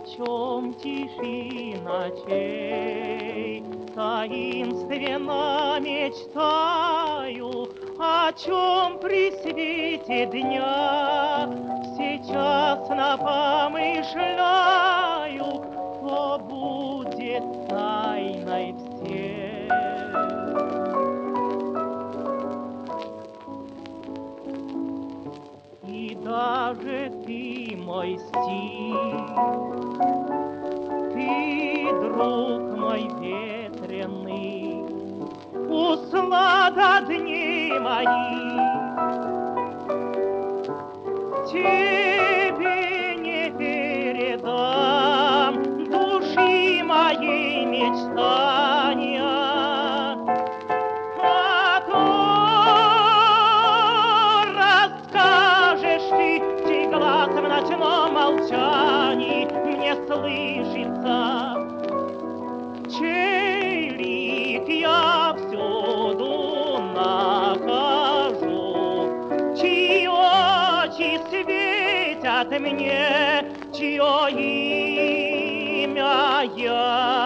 чем тиши ночей, таинственно мечтаю, о чем при свете дня сейчас напомышляю, то будет тайной всех. И даже ты, мой стих, ты, друг мой ветреный, услада дней моих, тебе не передам души моей мечтания. А то расскажешь ты, чей глаз в ночном молчании мне слышится, чей лик я всюду нахожу, чьи очи светят мне, чье имя я